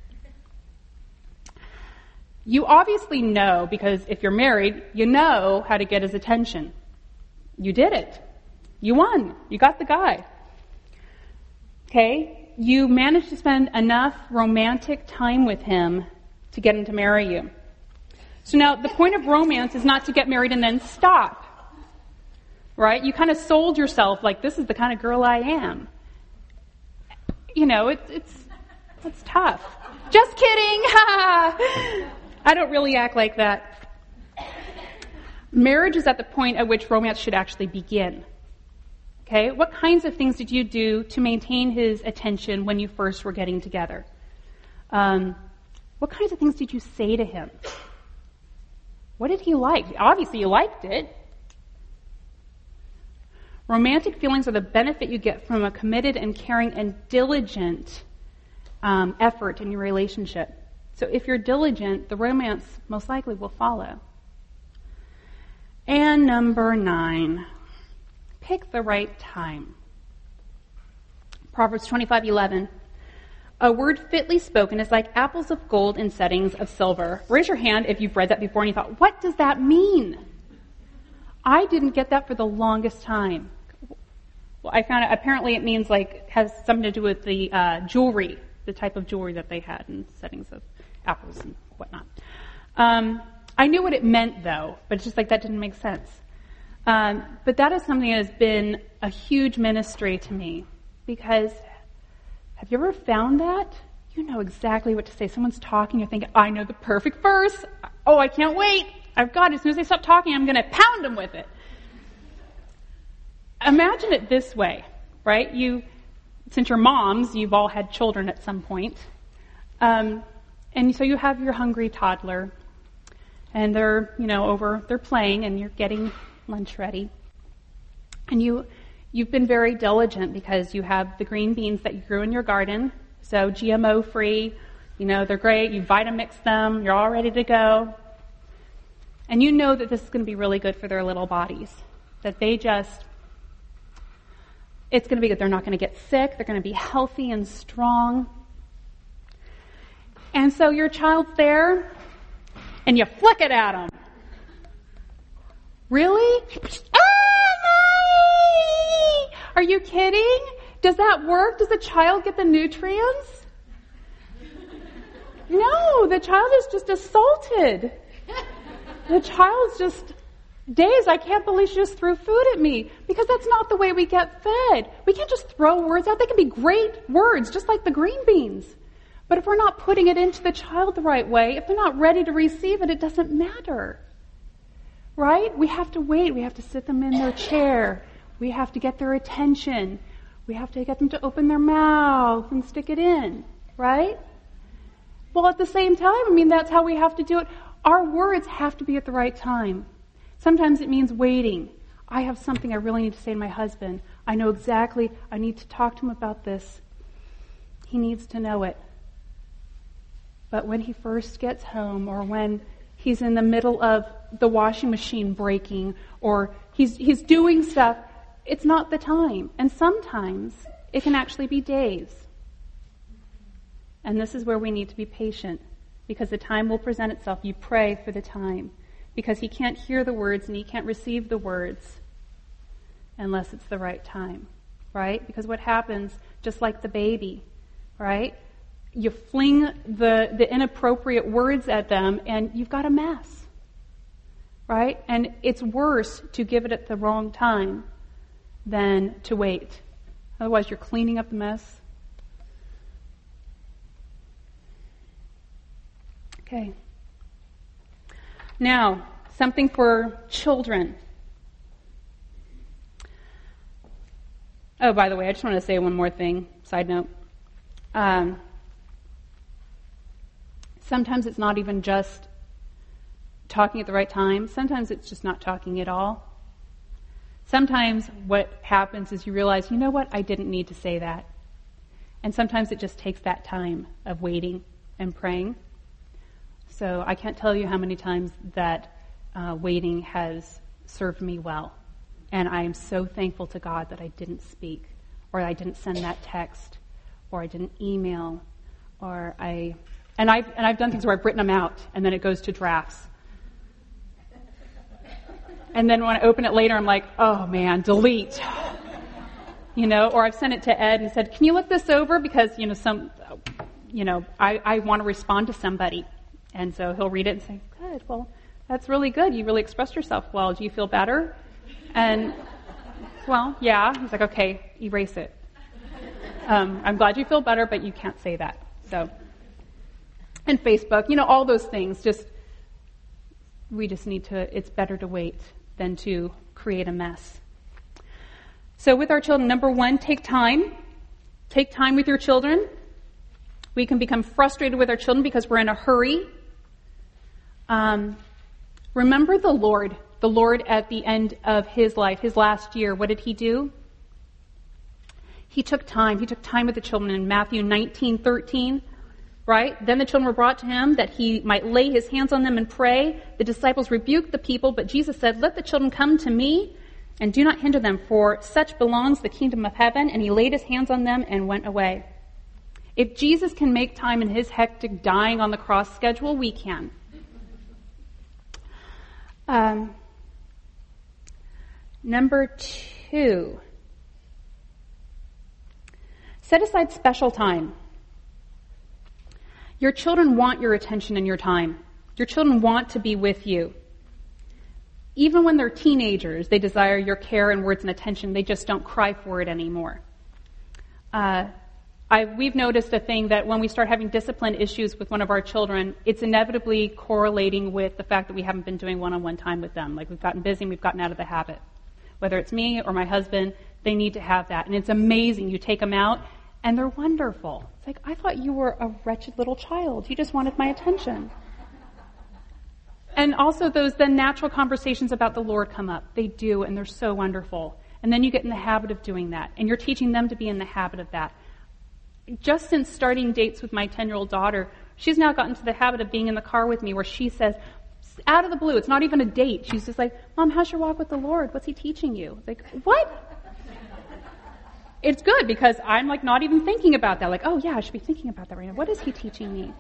You obviously know, because if you're married, you know how to get his attention. You did it. You won. You got the guy. Okay? You managed to spend enough romantic time with him to get him to marry you. So now the point of romance is not to get married and then stop. Right? You kind of sold yourself like, this is the kind of girl I am. You know, it's tough. Just kidding. I don't really act like that. Marriage is at the point at which romance should actually begin. Okay? What kinds of things did you do to maintain his attention when you first were getting together? What kinds of things did you say to him? What did he like? Obviously you liked it. Romantic feelings are the benefit you get from a committed and caring and diligent effort in your relationship. So if you're diligent, the romance most likely will follow. And number 9, pick the right time. Proverbs 25:11. A word fitly spoken is like apples of gold in settings of silver. Raise your hand if you've read that before and you thought, what does that mean? I didn't get that for the longest time. Well, I found apparently it means has something to do with the jewelry, the type of jewelry that they had in settings of apples and whatnot. I knew what it meant though, but it's just that didn't make sense. But that is something that has been a huge ministry to me, because have you ever found that? You know exactly what to say. Someone's talking, you're thinking, I know the perfect verse. Oh, I can't wait. I've got it. As soon as they stop talking, I'm going to pound them with it. Imagine it this way, right? Since you're moms, you've all had children at some point. And so you have your hungry toddler, and they're, they're playing, and you're getting lunch ready. And you've been very diligent because you have the green beans that you grew in your garden, so GMO free, they're great. You Vitamix them, you're all ready to go. And you know that this is going to be really good for their little bodies, that it's going to be good. They're not going to get sick. They're going to be healthy and strong. And so your child's there, and you flick it at them. Really? Are you kidding? Does that work? Does the child get the nutrients? No, the child is just assaulted. The child's just dazed. I can't believe she just threw food at me. Because that's not the way we get fed. We can't just throw words out. They can be great words, just like the green beans. But if we're not putting it into the child the right way, if they're not ready to receive it, it doesn't matter. Right? We have to wait. We have to sit them in their chair. We have to get their attention. We have to get them to open their mouth and stick it in. Right? Well, at the same time, that's how we have to do it. Our words have to be at the right time. Sometimes it means waiting. I have something I really need to say to my husband. I know exactly, I need to talk to him about this. He needs to know it. But when he first gets home, or when he's in the middle of the washing machine breaking, or he's doing stuff, it's not the time. And sometimes it can actually be days. And this is where we need to be patient, because the time will present itself. You pray for the time, because he can't hear the words and he can't receive the words unless it's the right time, right? Because what happens, just like the baby, right? You fling the inappropriate words at them and you've got a mess, right? And it's worse to give it at the wrong time than to wait. Otherwise, you're cleaning up the mess. Okay. Now, something for children. Oh, by the way, I just want to say one more thing, side note. Sometimes it's not even just talking at the right time. Sometimes it's just not talking at all. Sometimes what happens is you realize, you know what, I didn't need to say that. And sometimes it just takes that time of waiting and praying. So I can't tell you how many times that waiting has served me well. And I am so thankful to God that I didn't speak, or I didn't send that text, or I didn't email, or I've done things where I've written them out, and then it goes to drafts. And then when I open it later, I'm like, oh man, delete. Or I've sent it to Ed and said, can you look this over? Because, I want to respond to somebody. And so he'll read it and say, good, well, that's really good. You really expressed yourself well. Do you feel better? And, well, yeah. He's like, okay, erase it. I'm glad you feel better, but you can't say that. So, and Facebook, all those things, we just need to, it's better to wait than to create a mess. So with our children, number one, take time. Take time with your children. We can become frustrated with our children because we're in a hurry. Remember the Lord at the end of his life, his last year, what did he do? He took time. He took time with the children in Matthew 19:13, right? Then the children were brought to him that he might lay his hands on them and pray. The disciples rebuked the people, but Jesus said, let the children come to me and do not hinder them, for such belongs the kingdom of heaven. And he laid his hands on them and went away. If Jesus can make time in his hectic dying on the cross schedule, we can. Number 2, set aside special time. Your children want your attention and your time. Your children want to be with you. Even when they're teenagers, they desire your care and words and attention. They just don't cry for it anymore. We've noticed a thing that when we start having discipline issues with one of our children, it's inevitably correlating with the fact that we haven't been doing one-on-one time with them. Like we've gotten busy and we've gotten out of the habit. Whether it's me or my husband, they need to have that. And it's amazing. You take them out and they're wonderful. It's like, I thought you were a wretched little child. You just wanted my attention. And also the natural conversations about the Lord come up. They do, and they're so wonderful. And then you get in the habit of doing that. And you're teaching them to be in the habit of that. Just since starting dates with my 10-year-old daughter, she's now gotten to the habit of being in the car with me where she says, out of the blue, it's not even a date. She's just like, Mom, how's your walk with the Lord? What's he teaching you? It's like, what? It's good because I'm like not even thinking about that. Like, oh yeah, I should be thinking about that right now. What is he teaching me?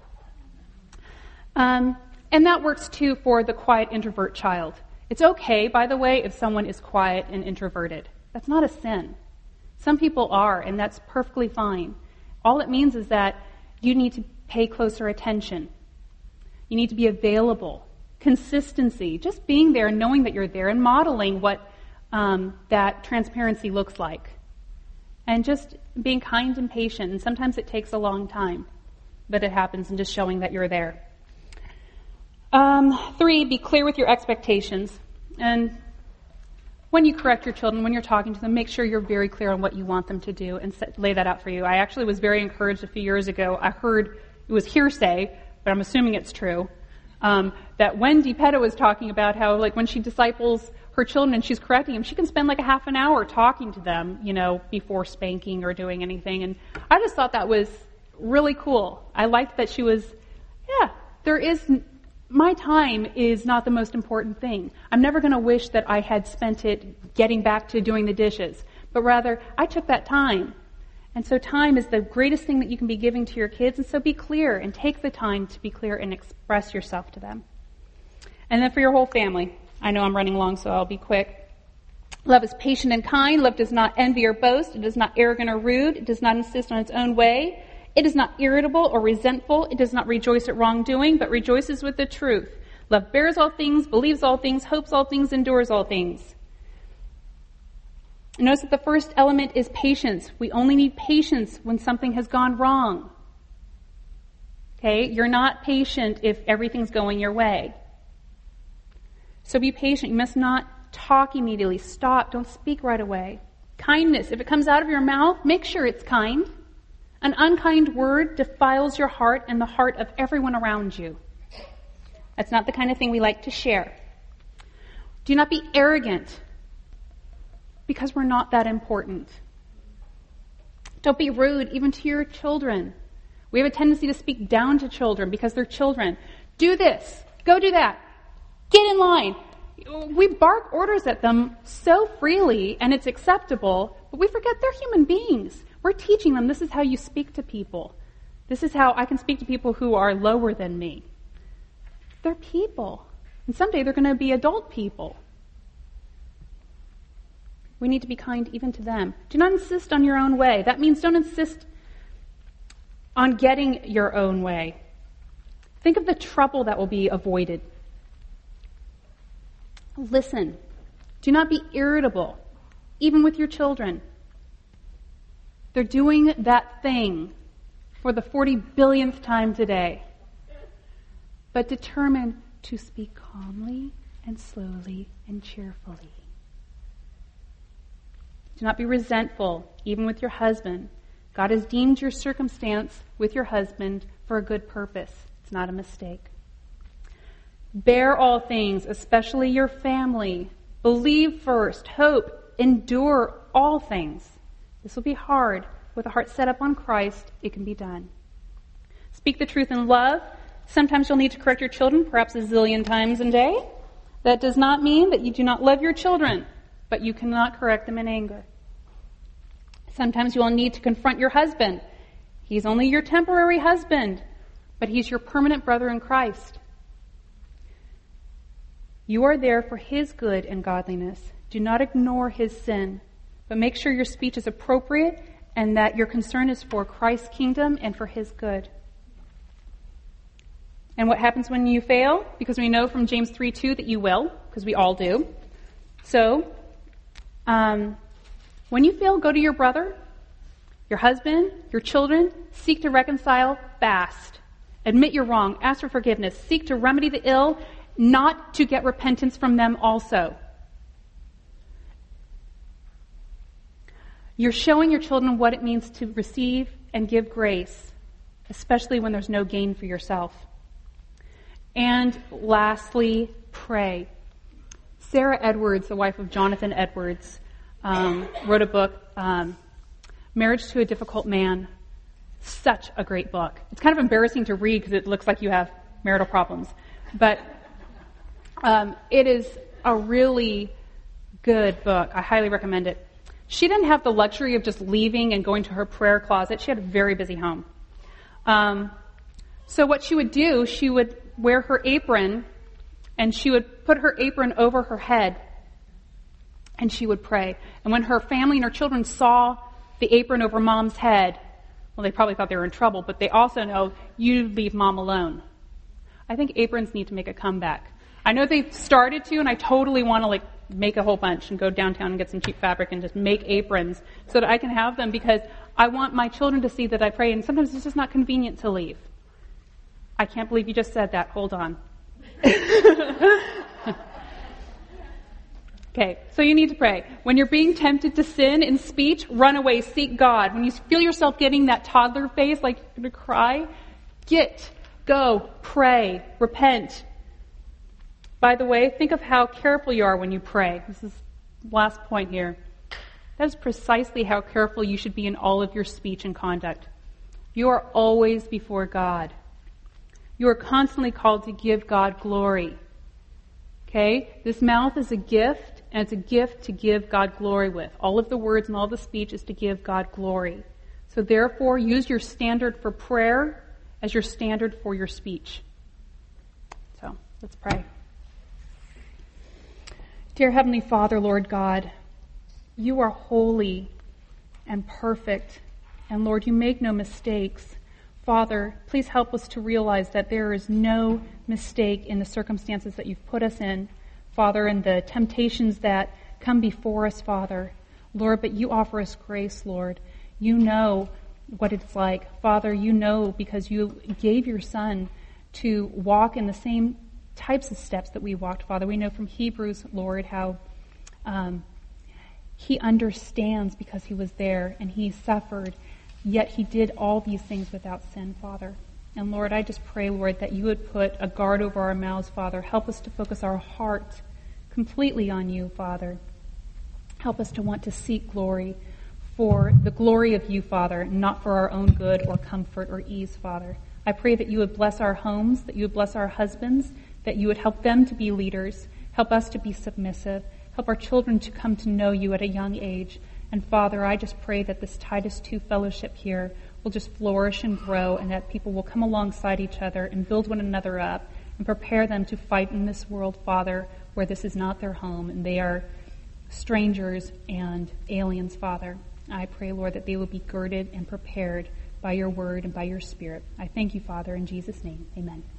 And that works too for the quiet introvert child. It's okay, by the way, if someone is quiet and introverted. That's not a sin. Some people are, and that's perfectly fine. All it means is that you need to pay closer attention. You need to be available. Consistency, just being there and knowing that you're there and modeling what that transparency looks like. And just being kind and patient. And sometimes it takes a long time, but it happens, and just showing that you're there. 3, be clear with your expectations. And when you correct your children, when you're talking to them, make sure you're very clear on what you want them to do and lay that out for you. I actually was very encouraged a few years ago. I heard, it was hearsay, but I'm assuming it's true, that Wendy Petta was talking about how, like, when she disciples her children and she's correcting them, she can spend like a half an hour talking to them, before spanking or doing anything. And I just thought that was really cool. I liked that she was, my time is not the most important thing. I'm never going to wish that I had spent it getting back to doing the dishes, but rather I took that time. And so time is the greatest thing that you can be giving to your kids, and so be clear and take the time to be clear and express yourself to them. And then for your whole family, I know I'm running long, so I'll be quick. Love is patient and kind. Love does not envy or boast. It is not arrogant or rude. It does not insist on its own way. It is not irritable or resentful. It does not rejoice at wrongdoing, but rejoices with the truth. Love bears all things, believes all things, hopes all things, endures all things. Notice that the first element is patience. We only need patience when something has gone wrong. Okay? You're not patient if everything's going your way. So be patient. You must not talk immediately. Stop. Don't speak right away. Kindness. If it comes out of your mouth, make sure it's kind. An unkind word defiles your heart and the heart of everyone around you. That's not the kind of thing we like to share. Do not be arrogant, because we're not that important. Don't be rude even to your children. We have a tendency to speak down to children because they're children. Do this. Go do that. Get in line. We bark orders at them so freely, and it's acceptable, but we forget they're human beings. We're teaching them this is how you speak to people. This is how I can speak to people who are lower than me. They're people. And someday they're going to be adult people. We need to be kind even to them. Do not insist on your own way. That means don't insist on getting your own way. Think of the trouble that will be avoided. Listen. Do not be irritable, even with your children. They're doing that thing for the 40 billionth time today. But determine to speak calmly and slowly and cheerfully. Do not be resentful, even with your husband. God has deemed your circumstance with your husband for a good purpose. It's not a mistake. Bear all things, especially your family. Believe first, hope, endure all things. This will be hard. With a heart set up on Christ, it can be done. Speak the truth in love. Sometimes you'll need to correct your children, perhaps a zillion times a day. That does not mean that you do not love your children, but you cannot correct them in anger. Sometimes you will need to confront your husband. He's only your temporary husband, but he's your permanent brother in Christ. You are there for his good and godliness. Do not ignore his sin, but make sure your speech is appropriate and that your concern is for Christ's kingdom and for his good. And what happens when you fail? Because we know from James 3:2 that you will, because we all do. So, when you fail, go to your brother, your husband, your children, seek to reconcile fast. Admit you're wrong, ask for forgiveness, seek to remedy the ill, not to get repentance from them also. You're showing your children what it means to receive and give grace, especially when there's no gain for yourself. And lastly, pray. Sarah Edwards, the wife of Jonathan Edwards, wrote a book, Marriage to a Difficult Man. Such a great book. It's kind of embarrassing to read because it looks like you have marital problems. But it is a really good book. I highly recommend it. She didn't have the luxury of just leaving and going to her prayer closet. She had a very busy home. So what she would do, she would wear her apron, and she would put her apron over her head, and she would pray. And when her family and her children saw the apron over mom's head, well, they probably thought they were in trouble, but they also know, you leave mom alone. I think aprons need to make a comeback. I know they've started to, and I totally want to make a whole bunch and go downtown and get some cheap fabric and just make aprons so that I can have them, because I want my children to see that I pray, and sometimes it's just not convenient to leave. I can't believe you just said that. Hold on. Okay, so you need to pray. When you're being tempted to sin in speech, run away, seek God. When you feel yourself getting that toddler face, like you're going to cry, go, pray, repent. By the way, think of how careful you are when you pray. This is the last point here. That is precisely how careful you should be in all of your speech and conduct. You are always before God. You are constantly called to give God glory. Okay? This mouth is a gift, and it's a gift to give God glory with. All of the words and all the speech is to give God glory. So therefore, use your standard for prayer as your standard for your speech. So, let's pray. Dear Heavenly Father, Lord God, you are holy and perfect, and Lord, you make no mistakes. Father, please help us to realize that there is no mistake in the circumstances that you've put us in, Father, and the temptations that come before us, Father. Lord, but you offer us grace, Lord. You know what it's like. Father, you know because you gave your Son to walk in the same types of steps that we walked, Father. We know from Hebrews, Lord, how he understands because he was there and he suffered. Yet he did all these things without sin, Father. And Lord, I just pray, Lord, that you would put a guard over our mouths, Father. Help us to focus our hearts completely on you, Father. Help us to want to seek glory for the glory of you, Father, not for our own good or comfort or ease, Father. I pray that you would bless our homes, that you would bless our husbands, that you would help them to be leaders, help us to be submissive, help our children to come to know you at a young age. And Father, I just pray that this Titus II fellowship here will just flourish and grow, and that people will come alongside each other and build one another up and prepare them to fight in this world, Father, where this is not their home and they are strangers and aliens, Father. I pray, Lord, that they will be girded and prepared by your word and by your Spirit. I thank you, Father, in Jesus' name. Amen.